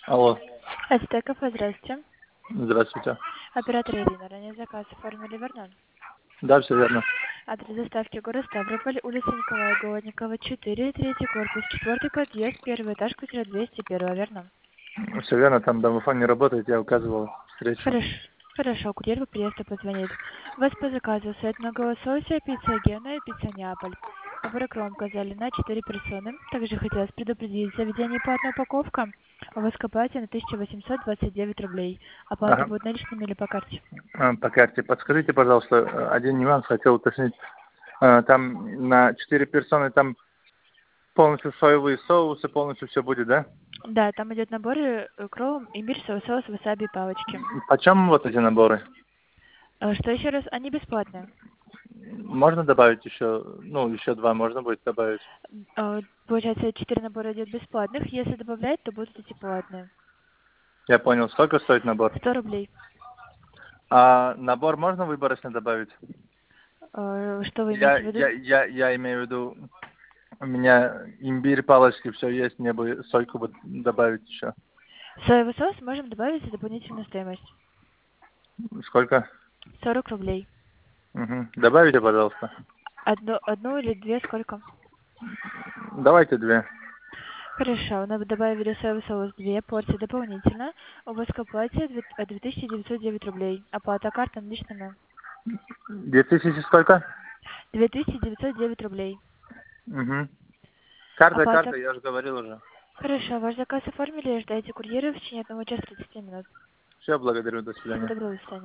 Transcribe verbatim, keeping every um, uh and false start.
Алло. Ацтеков, здравствуйте. Здравствуйте. Оператор Ирина. Ранее заказ оформили, верно? Да, все верно. Адрес доставки город Ставрополь, улица Николая Голодникова, четыре, третий корпус, четвертый подъезд, первый этаж, квартира двести один, верно? Все верно, там домофон не работает, я указывал встречу. Хорошо. Хорошо, курьер по приезду позвонит. У вас по заказу сет на голосовсе, пицца Гена и пицца Неаполь. Набор кром указали на четыре персоны. Также хотелось предупредить, заведение платная упаковка. У вас копаете на тысяча восемьсот двадцать девять рублей. Оплата Ага. будет наличными или по карте? А, По карте. Подскажите, пожалуйста, один нюанс хотел уточнить. А, Там на четыре персоны там полностью соевые соусы, полностью все будет, да? Да, там идет набор э, кром, имбирь, соус, соус, васаби и палочки. Почем вот эти наборы? А что еще раз? Они бесплатные. Можно добавить еще, ну, еще два можно будет добавить? А, Получается, четыре набора идет бесплатных. Если добавлять, то будут эти платные. Я понял. Сколько стоит набор? Сто рублей. А набор можно выборочно добавить? А, Что вы Я, имеете в виду? я, я, я имею в виду, у меня имбирь, палочки, все есть, мне бы сойку бы добавить еще. Соевый соус можем добавить за дополнительную стоимость. Сколько? сорок рублей. Угу. Добавите, пожалуйста. Одну, одну или две, сколько? Давайте две. Хорошо, мы добавили соевый соус две порции дополнительно. У вас к оплате две тысячи девятьсот девять рублей. Оплата картой наличными. Две тысячи сколько? две тысячи девятьсот девять рублей. Угу. Карта, Оплата. карта, я же говорил уже. Хорошо, ваш заказ оформили, ждайте курьера в течение одного часа тридцати минут. Все, благодарю, до Всего свидания. доброго, до свидания.